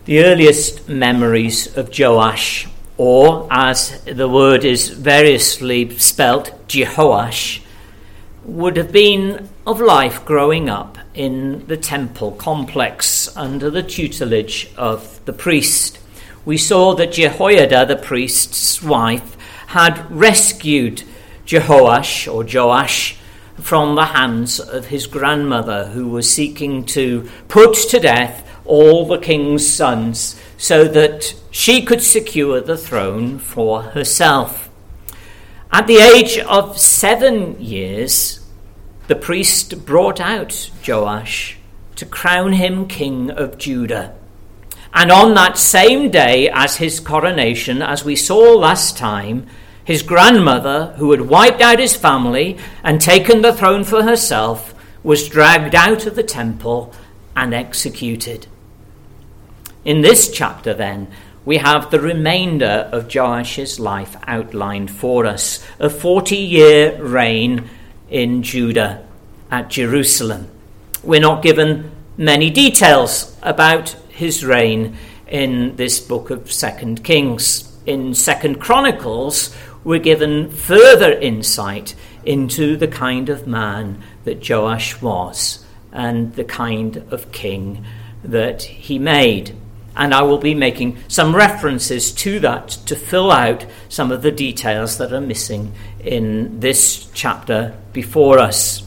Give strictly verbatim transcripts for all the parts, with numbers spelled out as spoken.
The earliest memories of Joash, or as the word is variously spelt, Jehoash, would have been of life growing up in the temple complex under the tutelage of the priest. We saw that Jehoiada, the priest's wife, had rescued Jehoash or Joash from the hands of his grandmother, who was seeking to put to death all the king's sons so that she could secure the throne for herself. At the age of seven years, the priest brought out Joash to crown him king of Judah. And on that same day as his coronation, as we saw last time, his grandmother, who had wiped out his family and taken the throne for herself, was dragged out of the temple and executed. In this chapter, then, we have the remainder of Joash's life outlined for us, a forty-year reign in Judah at Jerusalem. We're not given many details about his reign in this book of Second Kings. In Second Chronicles, we're given further insight into the kind of man that Joash was and the kind of king that he made. And I will be making some references to that to fill out some of the details that are missing in this chapter before us.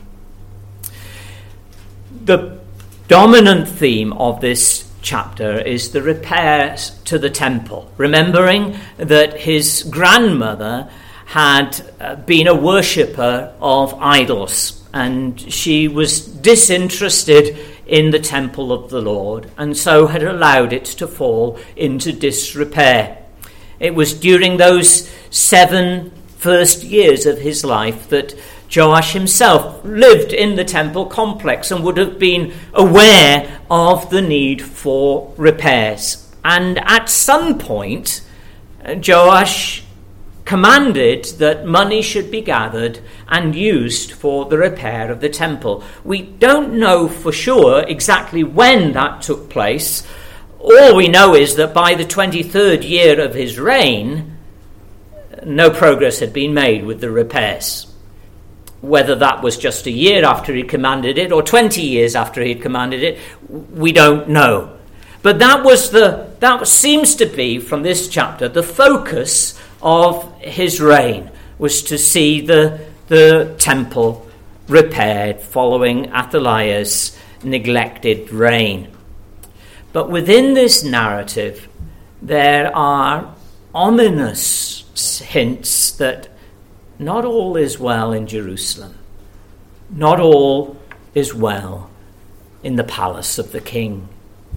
The dominant theme of this chapter is the repairs to the temple, remembering that his grandmother had been a worshipper of idols, and she was disinterested in the temple of the Lord, and so had allowed it to fall into disrepair. It was during those seven first years of his life that Joash himself lived in the temple complex and would have been aware of the need for repairs. And at some point, Joash commanded that money should be gathered and used for the repair of the temple. We don't know for sure exactly when that took place. All we know is that by the twenty-third year of his reign, no progress had been made with the repairs. Whether that was just a year after he commanded it or twenty years after he had commanded it, we don't know. But that was the that seems to be, from this chapter, the focus of his reign, was to see the, the temple repaired following Athaliah's neglected reign. But within this narrative, there are ominous hints that not all is well in Jerusalem. Not all is well in the palace of the king.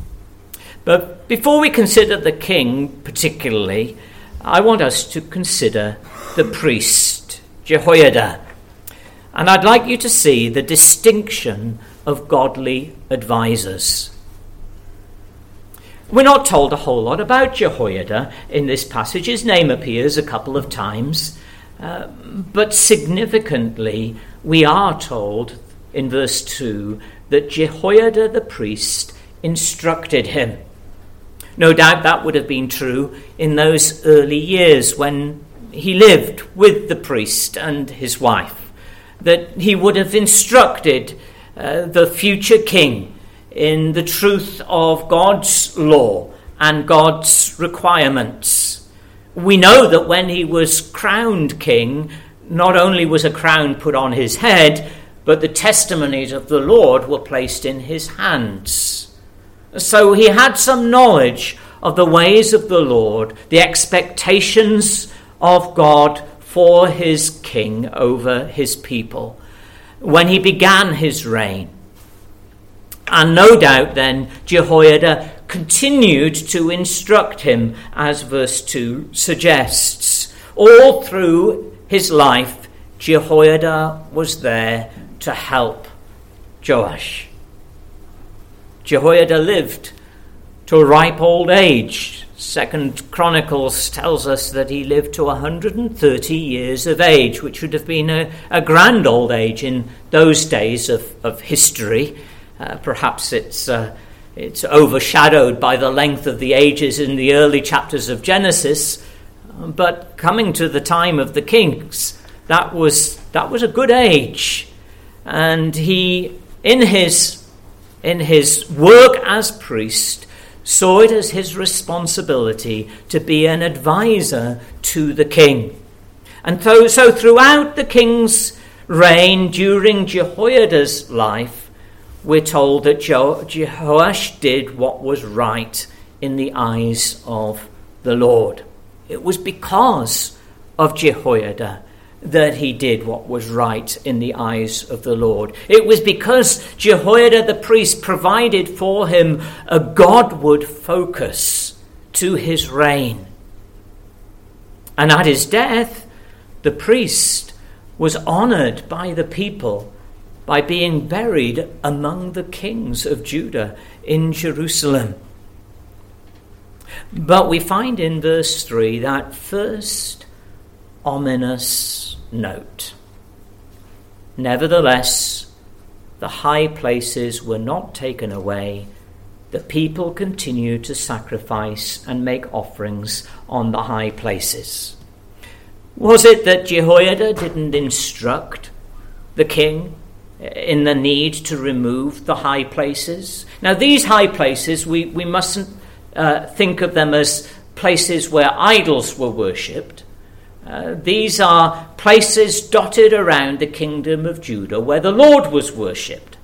But before we consider the king particularly, I want us to consider the priest, Jehoiada. And I'd like you to see the distinction of godly advisors. We're not told a whole lot about Jehoiada in this passage. His name appears a couple of times. Uh, but significantly, we are told in verse two that Jehoiada the priest instructed him. No doubt that would have been true in those early years when he lived with the priest and his wife, that he would have instructed uh, the future king in the truth of God's law and God's requirements. We know that when he was crowned king, not only was a crown put on his head, but the testimonies of the Lord were placed in his hands. So he had some knowledge of the ways of the Lord, the expectations of God for his king over his people when he began his reign. And no doubt then Jehoiada continued to instruct him, as verse two suggests. All through his life, Jehoiada was there to help Joash. Jehoiada lived to a ripe old age. Second Chronicles tells us that he lived to one hundred thirty years of age, which would have been a, a grand old age in those days of, of history. Uh, perhaps it's uh, It's overshadowed by the length of the ages in the early chapters of Genesis. But coming to the time of the kings, that was that was a good age. And he, in his in his work as priest, saw it as his responsibility to be an advisor to the king. And so, so throughout the king's reign, during Jehoiada's life, we're told that Je- Jehoash did what was right in the eyes of the Lord. It was because of Jehoiada that he did what was right in the eyes of the Lord. It was because Jehoiada the priest provided for him a Godward focus to his reign. And at his death, the priest was honored by the people by being buried among the kings of Judah in Jerusalem. But we find in verse three that first ominous note. Nevertheless, the high places were not taken away. The people continued to sacrifice and make offerings on the high places. Was it that Jehoiada didn't instruct the king in the need to remove the high places? Now, these high places, we, we mustn't uh, think of them as places where idols were worshipped. Uh, these are places dotted around the kingdom of Judah where the Lord was worshipped.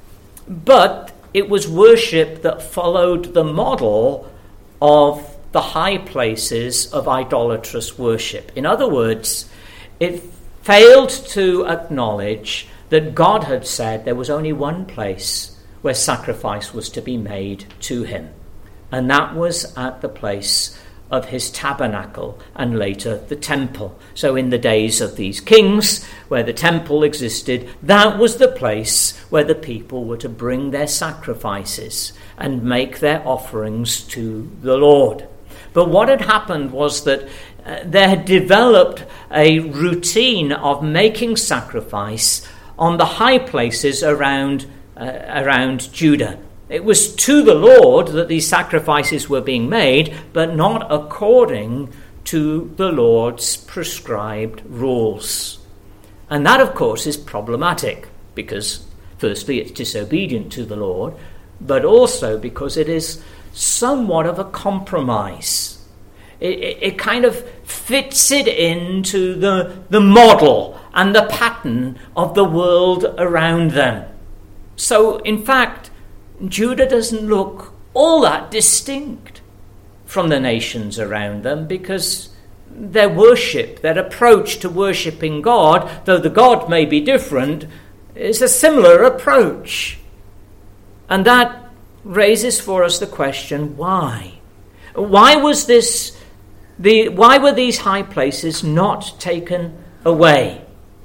But it was worship that followed the model of the high places of idolatrous worship. In other words, it failed to acknowledge that God had said there was only one place where sacrifice was to be made to him, and that was at the place of his tabernacle and later the temple. So in the days of these kings, where the temple existed, that was the place where the people were to bring their sacrifices and make their offerings to the Lord. But what had happened was that uh, there had developed a routine of making sacrifice on the high places around uh, around Judah. It was to the Lord that these sacrifices were being made, but not according to the Lord's prescribed rules. And that, of course, is problematic because, firstly, it's disobedient to the Lord, but also because it is somewhat of a compromise. It, it, it kind of fits it into the, the model and the pattern of the world around them. So, in fact, Judah doesn't look all that distinct from the nations around them because their worship, their approach to worshipping God, though the God may be different, is a similar approach. And that raises for us the question, why? Why was this, the, why were these high places not taken away?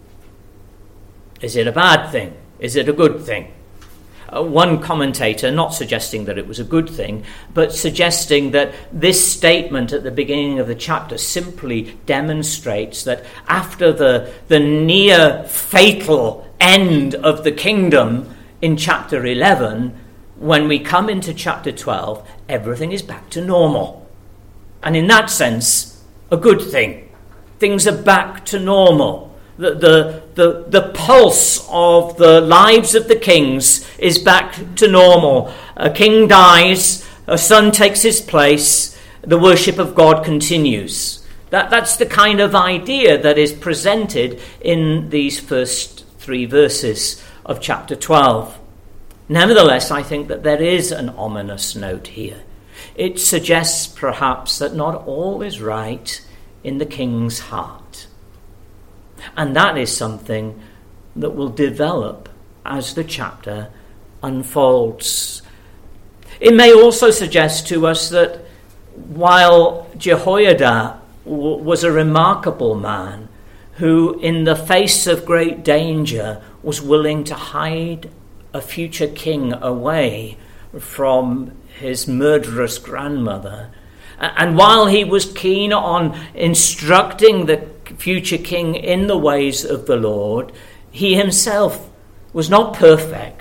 Is it a bad thing? Is it a good thing? Uh, one commentator, not suggesting that it was a good thing, but suggesting that this statement at the beginning of the chapter simply demonstrates that after the, the near fatal end of the kingdom in chapter eleven, when we come into chapter twelve, everything is back to normal. And in that sense, a good thing. Things are back to normal. The, the, the, the pulse of the lives of the kings is back to normal. A king dies, a son takes his place, the worship of God continues. That, that's the kind of idea that is presented in these first three verses of chapter twelve. Nevertheless, I think that there is an ominous note here. It suggests perhaps that not all is right in the king's heart. And that is something that will develop as the chapter unfolds. It may also suggest to us that while Jehoiada w- was a remarkable man who, in the face of great danger, was willing to hide a future king away from his murderous grandmother, and while he was keen on instructing the future king in the ways of the Lord, he himself was not perfect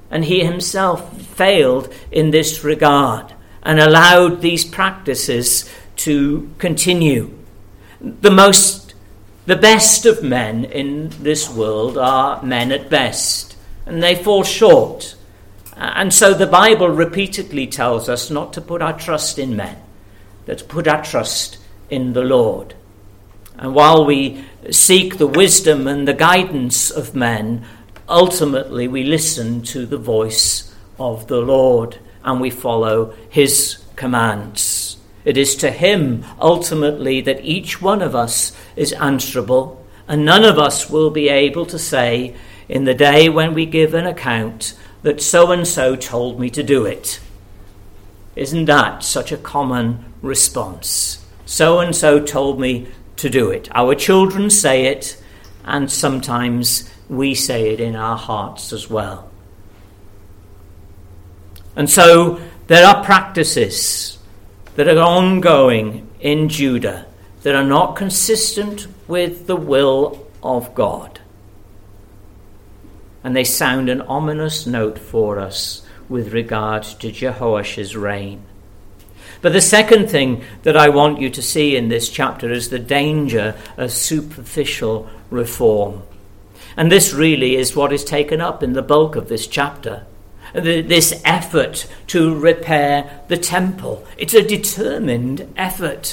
And he himself failed in this regard and allowed these practices to continue. The most, the best of men in this world are men at best, and they fall short. And so the Bible repeatedly tells us not to put our trust in men, but to put our trust in the Lord. And while we seek the wisdom and the guidance of men, ultimately we listen to the voice of the Lord and we follow his commands. It is to him ultimately that each one of us is answerable, and none of us will be able to say in the day when we give an account that so-and-so told me to do it. Isn't that such a common response? So-and-so told me to do it. Our children say it, and sometimes we say it in our hearts as well. And so there are practices that are ongoing in Judah that are not consistent with the will of God. And they sound an ominous note for us with regard to Jehoash's reign. But the second thing that I want you to see in this chapter is the danger of superficial reform. And this really is what is taken up in the bulk of this chapter. This effort to repair the temple. It's a determined effort.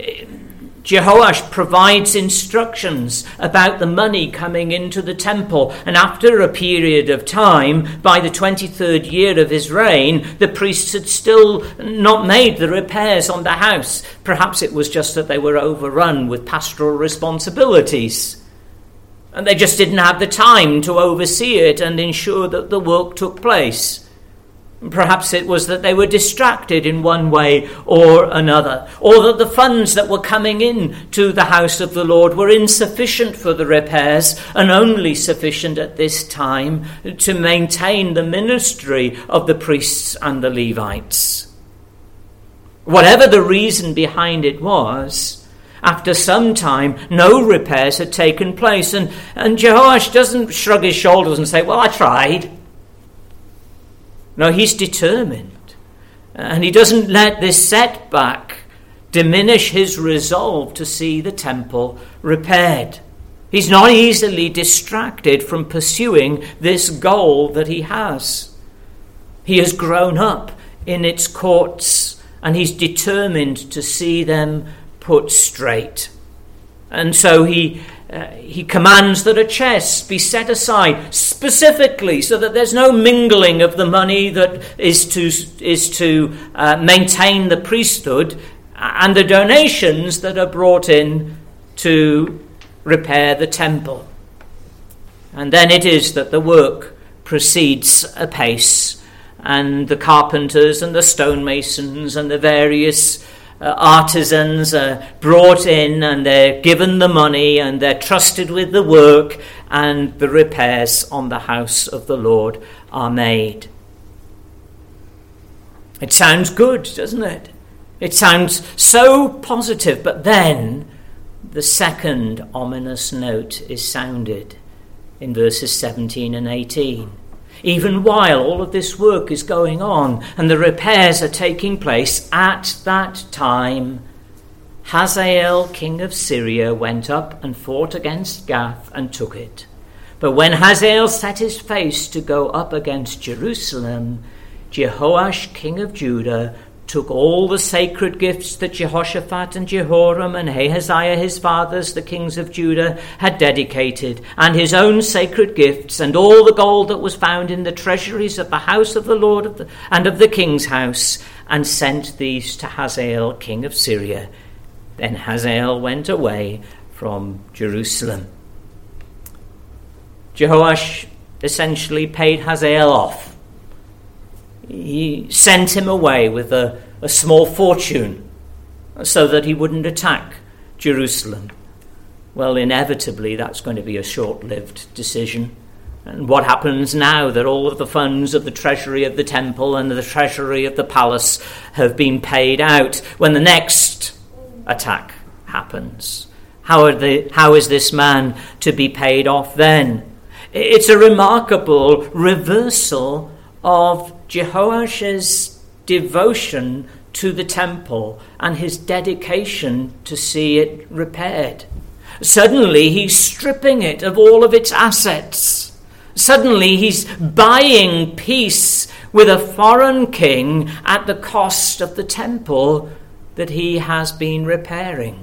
Jehoash provides instructions about the money coming into the temple, and after a period of time, by the twenty-third year of his reign, the priests had still not made the repairs on the house. Perhaps it was just that they were overrun with pastoral responsibilities, and they just didn't have the time to oversee it and ensure that the work took place. Perhaps it was that they were distracted in one way or another, or that the funds that were coming in to the house of the Lord were insufficient for the repairs and only sufficient at this time to maintain the ministry of the priests and the Levites. Whatever the reason behind it was, after some time, no repairs had taken place, and, and Jehoash doesn't shrug his shoulders and say, well, I tried. No, he's determined, and he doesn't let this setback diminish his resolve to see the temple repaired. He's not easily distracted from pursuing this goal that he has. He has grown up in its courts, and he's determined to see them put straight. And so he uh, he commands that a chest be set aside specifically so that there's no mingling of the money that is to is to uh, maintain the priesthood and the donations that are brought in to repair the temple. And then it is that the work proceeds apace, and the carpenters and the stonemasons and the various Uh, artisans are brought in, and they're given the money, and they're trusted with the work, and the repairs on the house of the Lord are made. It sounds good, doesn't it? It sounds so positive, but then the second ominous note is sounded in verses seventeen and eighteen. Even while all of this work is going on and the repairs are taking place, at that time Hazael, king of Syria, went up and fought against Gath and took it. But when Hazael set his face to go up against Jerusalem, Jehoash, king of Judah, took all the sacred gifts that Jehoshaphat and Jehoram and Ahaziah his fathers, the kings of Judah, had dedicated, and his own sacred gifts, and all the gold that was found in the treasuries of the house of the Lord of the, and of the king's house, and sent these to Hazael, king of Syria. Then Hazael went away from Jerusalem. Jehoash essentially paid Hazael off. He sent him away with a, a small fortune so that he wouldn't attack Jerusalem. Well, inevitably, that's going to be a short-lived decision. And what happens now that all of the funds of the treasury of the temple and the treasury of the palace have been paid out when the next attack happens? How are they, how is this man to be paid off then? It's a remarkable reversal of Jehoash's devotion to the temple and his dedication to see it repaired. Suddenly he's stripping it of all of its assets. Suddenly he's buying peace with a foreign king at the cost of the temple that he has been repairing.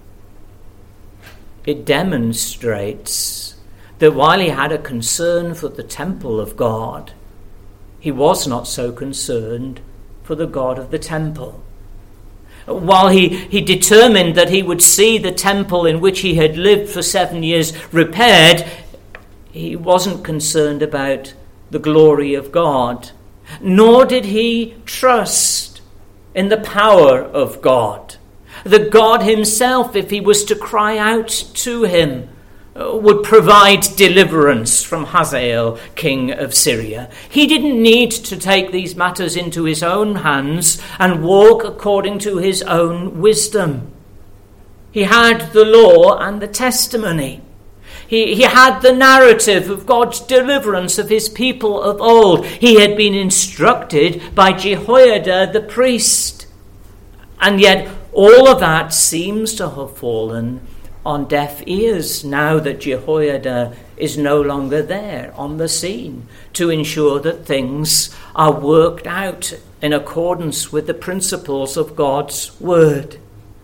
It demonstrates that while he had a concern for the temple of God, he was not so concerned for the God of the temple. While he, he determined that he would see the temple in which he had lived for seven years repaired, he wasn't concerned about the glory of God, nor did he trust in the power of God. That God himself, if he was to cry out to him, would provide deliverance from Hazael, king of Syria. He didn't need to take these matters into his own hands and walk according to his own wisdom. He had the law and the testimony. He, he had the narrative of God's deliverance of his people of old. He had been instructed by Jehoiada the priest. And yet all of that seems to have fallen on deaf ears now that Jehoiada is no longer there on the scene to ensure that things are worked out in accordance with the principles of God's word.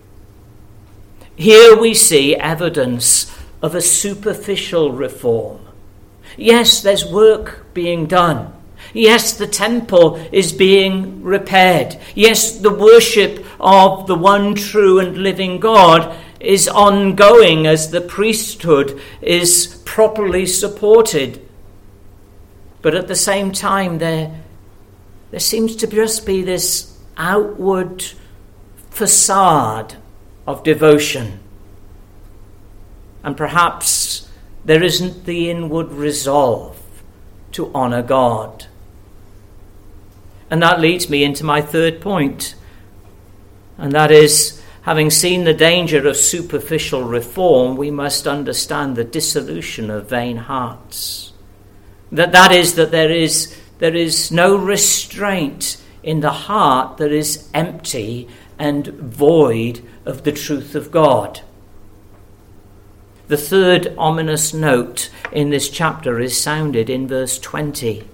Here we see evidence of a superficial reform. Yes, there's work being done. Yes, the temple is being repaired. Yes, the worship of the one true and living God is ongoing as the priesthood is properly supported. But at the same time, there, there seems to just be this outward facade of devotion. And perhaps there isn't the inward resolve to honour God. And that leads me into my third point, and that is, having seen the danger of superficial reform, we must understand the dissolution of vain hearts. That that is that there is there is no restraint in the heart that is empty and void of the truth of God. The third ominous note in this chapter is sounded in verse twenty.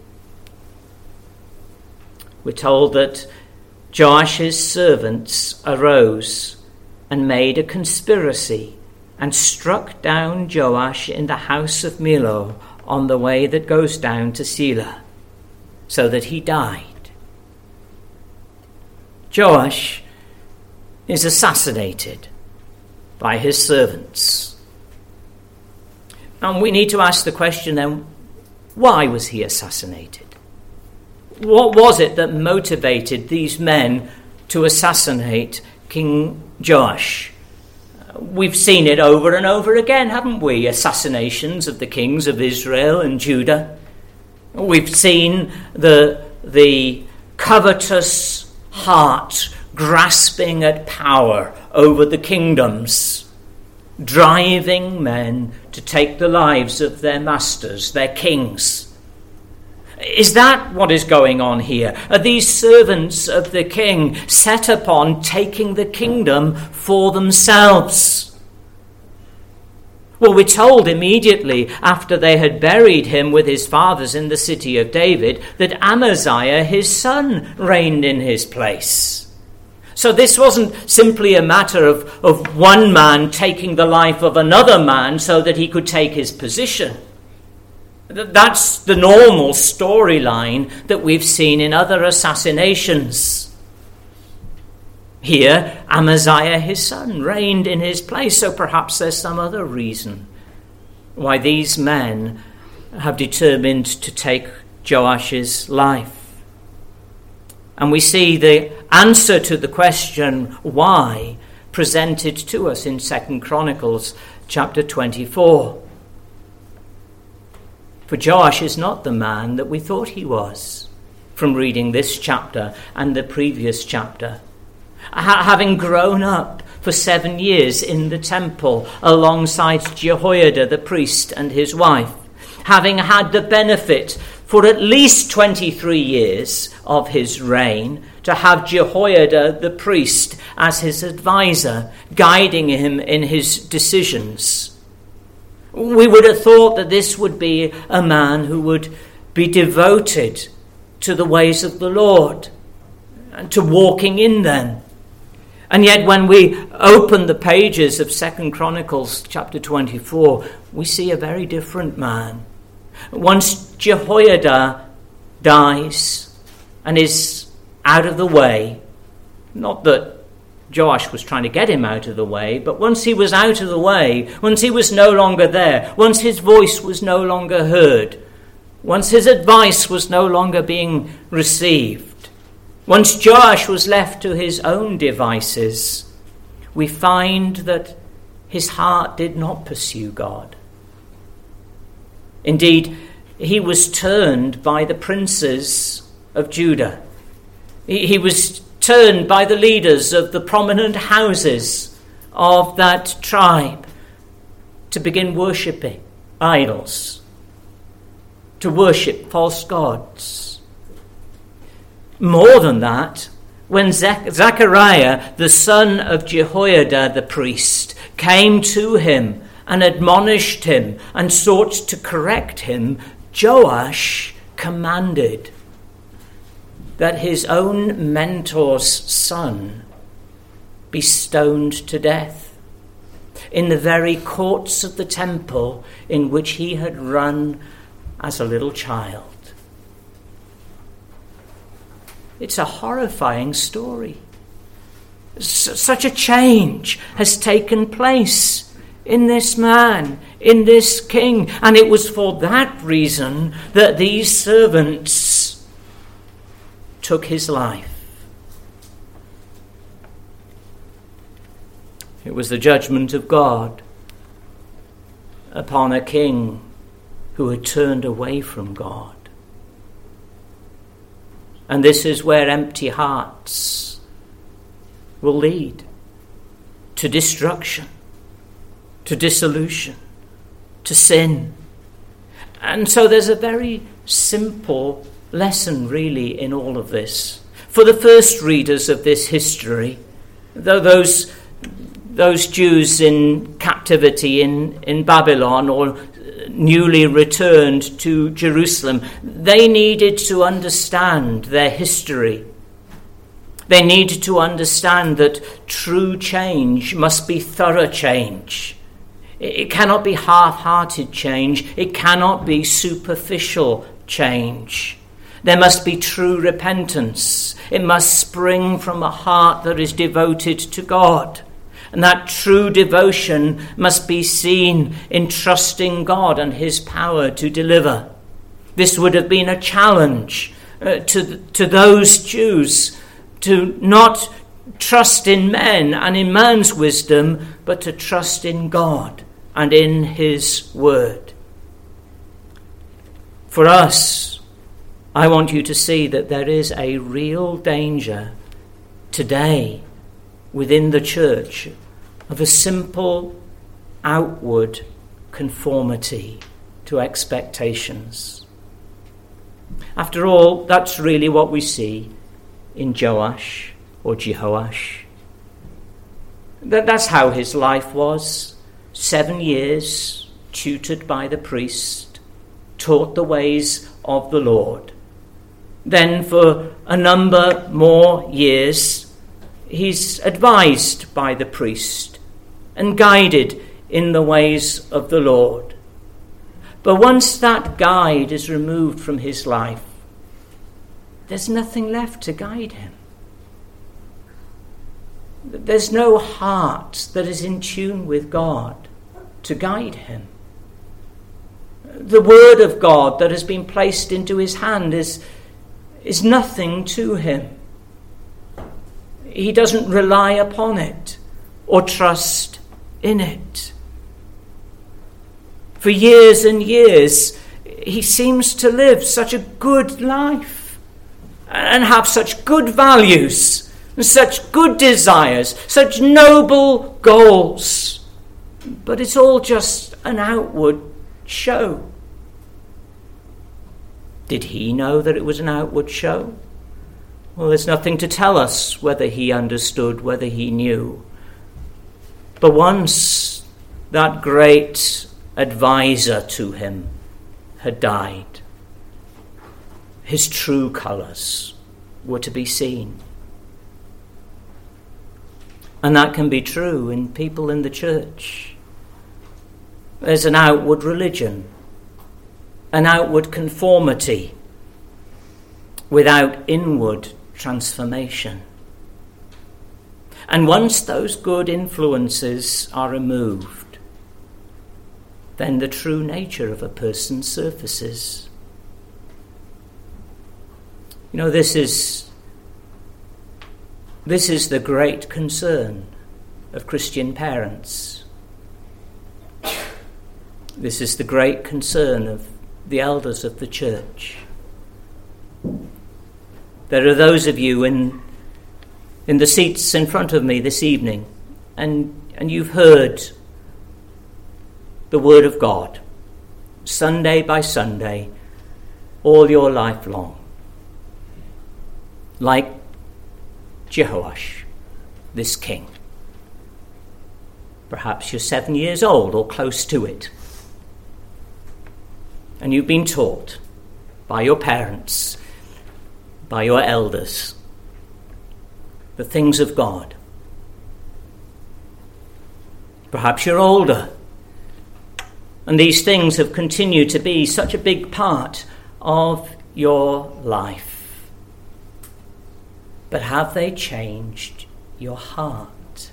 We're told that Joash's servants arose and made a conspiracy and struck down Joash in the house of Millo on the way that goes down to Selah, so that he died. Joash is assassinated by his servants. And we need to ask the question then, why was he assassinated? What was it that motivated these men to assassinate King Joash? We've seen it over and over again, haven't we? Assassinations of the kings of Israel and Judah. We've seen the, the covetous heart grasping at power over the kingdoms, driving men to take the lives of their masters, their kings. Is that what is going on here? Are these servants of the king set upon taking the kingdom for themselves? Well, we're told immediately after they had buried him with his fathers in the city of David that Amaziah, his son, reigned in his place. So this wasn't simply a matter of, of one man taking the life of another man so that he could take his position. That's the normal storyline that we've seen in other assassinations. Here, Amaziah, his son, reigned in his place, so perhaps there's some other reason why these men have determined to take Joash's life. And we see the answer to the question why presented to us in Second Chronicles chapter twenty-four. For Joash is not the man that we thought he was from reading this chapter and the previous chapter. Ha- having grown up for seven years in the temple alongside Jehoiada the priest and his wife, having had the benefit for at least twenty-three years of his reign to have Jehoiada the priest as his advisor, guiding him in his decisions. We would have thought that this would be a man who would be devoted to the ways of the Lord and to walking in them. And yet when we open the pages of Second Chronicles chapter twenty-four, we see a very different man. Once Jehoiada dies and is out of the way, not that Joash was trying to get him out of the way, but once he was out of the way, once he was no longer there, once his voice was no longer heard, once his advice was no longer being received, once Joash was left to his own devices, we find that his heart did not pursue God. Indeed, he was turned by the princes of Judah. He, he was turned by the leaders of the prominent houses of that tribe to begin worshipping idols, to worship false gods. More than that, when Zech- Zechariah, the son of Jehoiada the priest, came to him and admonished him and sought to correct him, Joash commanded that his own mentor's son be stoned to death in the very courts of the temple in which he had run as a little child. It's a horrifying story. S- such a change has taken place in this man, in this king, and it was for that reason that these servants took his life. It was the judgment of God upon a king who had turned away from God. And this is where empty hearts will lead to destruction, to dissolution, to sin. And so there's a very simple lesson really in all of this. For the first readers of this history, though those those Jews in captivity in, in Babylon or newly returned to Jerusalem, they needed to understand their history. They needed to understand that true change must be thorough change. It cannot be half-hearted change. It cannot be superficial change. There must be true repentance. It must spring from a heart that is devoted to God. And that true devotion must be seen in trusting God and his power to deliver. This would have been a challenge uh, to, to those Jews to not trust in men and in man's wisdom, but to trust in God and in his word. For us, I want you to see that there is a real danger today within the church of a simple outward conformity to expectations. After all, that's really what we see in Joash or Jehoash. That, that's how his life was. Seven years tutored by the priest, taught the ways of the Lord. Then for a number more years, he's advised by the priest and guided in the ways of the Lord. But once that guide is removed from his life, there's nothing left to guide him. There's no heart that is in tune with God to guide him. The word of God that has been placed into his hand is, is nothing to him. He doesn't rely upon it or trust in it. For years and years, he seems to live such a good life and have such good values, and such good desires, such noble goals. But it's all just an outward show. Did he know that it was an outward show? Well, there's nothing to tell us whether he understood, whether he knew. But once that great advisor to him had died, his true colours were to be seen. And that can be true in people in the church. There's an outward religion, an outward conformity, without inward transformation. And once those good influences are removed, then the true nature of a person surfaces. You know, this is this is the great concern of Christian parents. This is the great concern of the elders of the church. There are those of you in in the seats in front of me this evening, and, and you've heard the word of God, Sunday by Sunday, all your life long. Like Jehoash, this king. Perhaps you're seven years old or close to it. And you've been taught by your parents, by your elders, the things of God. Perhaps you're older, and these things have continued to be such a big part of your life. But have they changed your heart?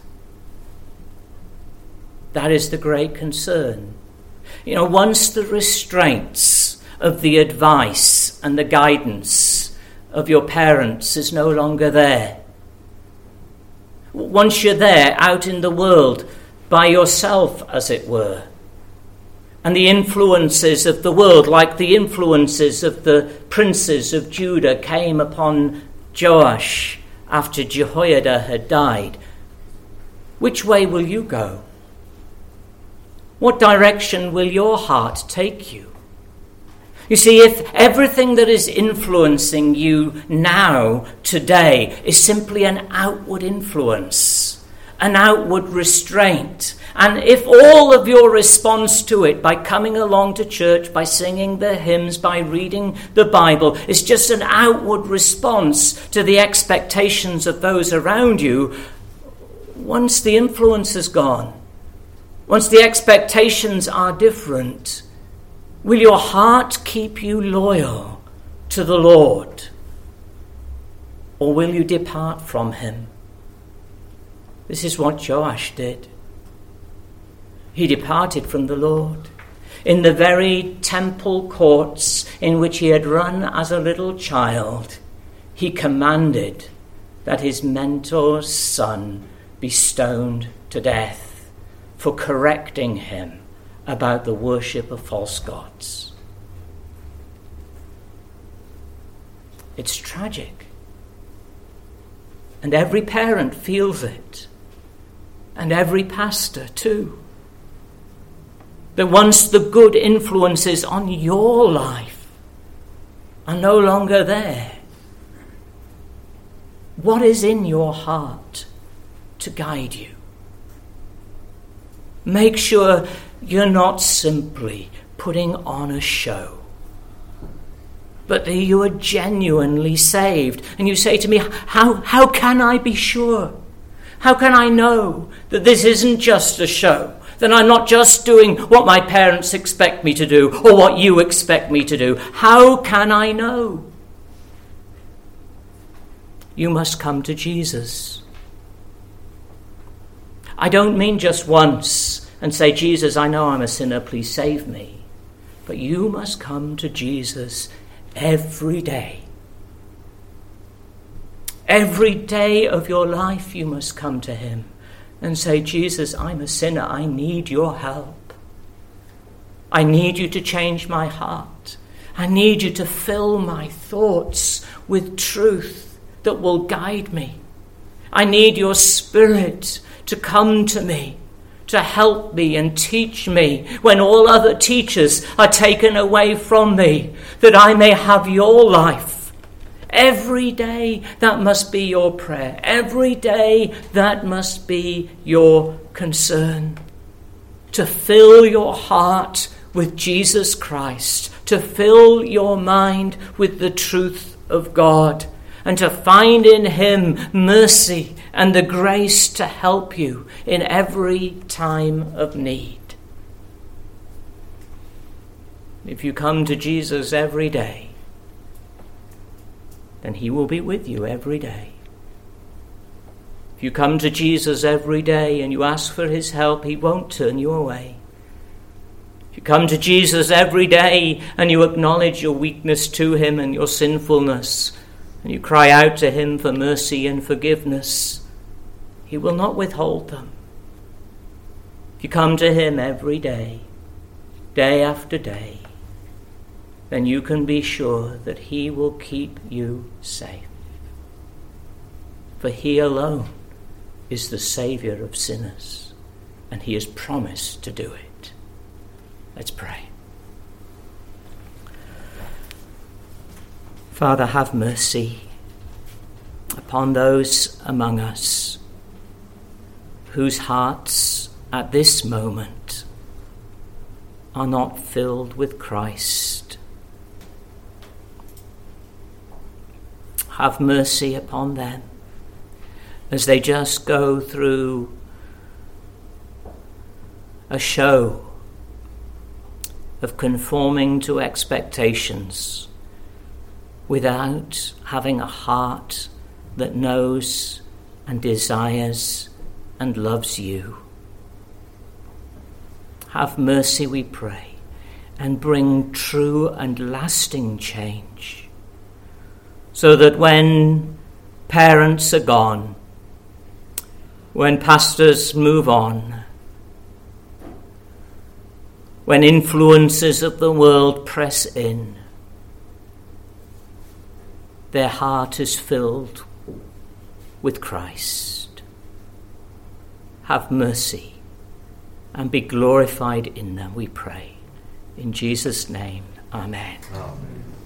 That is the great concern. You know, once the restraints of the advice and the guidance of your parents is no longer there, once you're there out in the world by yourself, as it were, and the influences of the world, like the influences of the princes of Judah, came upon Joash after Jehoiada had died, which way will you go? What direction will your heart take you? You see, if everything that is influencing you now, today, is simply an outward influence, an outward restraint, and if all of your response to it, by coming along to church, by singing the hymns, by reading the Bible, is just an outward response to the expectations of those around you, once the influence is gone, once the expectations are different, will your heart keep you loyal to the Lord? Or will you depart from him? This is what Joash did. He departed from the Lord. In the very temple courts in which he had run as a little child, he commanded that his mentor's son be stoned to death for correcting him about the worship of false gods. It's tragic. And every parent feels it. And every pastor too. That once the good influences on your life are no longer there, what is in your heart to guide you? Make sure you're not simply putting on a show, but that you are genuinely saved. And you say to me, how, how can I be sure? How can I know that this isn't just a show? That I'm not just doing what my parents expect me to do or what you expect me to do? How can I know? You must come to Jesus. I don't mean just once and say, Jesus, I know I'm a sinner, please save me. But you must come to Jesus every day. Every day of your life you must come to him and say, Jesus, I'm a sinner, I need your help. I need you to change my heart. I need you to fill my thoughts with truth that will guide me. I need your Spirit to come to me, to to help me and teach me when all other teachers are taken away from me, that I may have your life. Every day that must be your prayer. Every day that must be your concern. To fill your heart with Jesus Christ, to fill your mind with the truth of God, and to find in him mercy and the grace to help you in every time of need. If you come to Jesus every day, then he will be with you every day. If you come to Jesus every day and you ask for his help, he won't turn you away. If you come to Jesus every day and you acknowledge your weakness to him and your sinfulness, and you cry out to him for mercy and forgiveness, he will not withhold them. If you come to him every day, day after day, then you can be sure that he will keep you safe. For he alone is the Saviour of sinners, and he has promised to do it. Let's pray. Father, have mercy upon those among us whose hearts at this moment are not filled with Christ. Have mercy upon them as they just go through a show of conforming to expectations without having a heart that knows and desires and loves you. Have mercy, we pray, and bring true and lasting change, so that when parents are gone, when pastors move on, when influences of the world press in, their heart is filled with Christ. Have mercy and be glorified in them, we pray. In Jesus' name, amen. Amen.